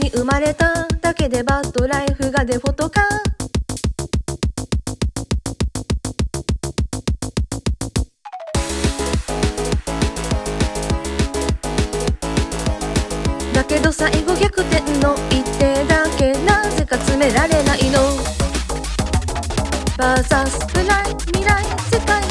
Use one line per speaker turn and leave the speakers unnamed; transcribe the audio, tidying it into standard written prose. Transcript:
に生まれただけでバッドライフがデフォとか。だけど最後逆転の一手だけなぜか詰められないの。バーサス未来世界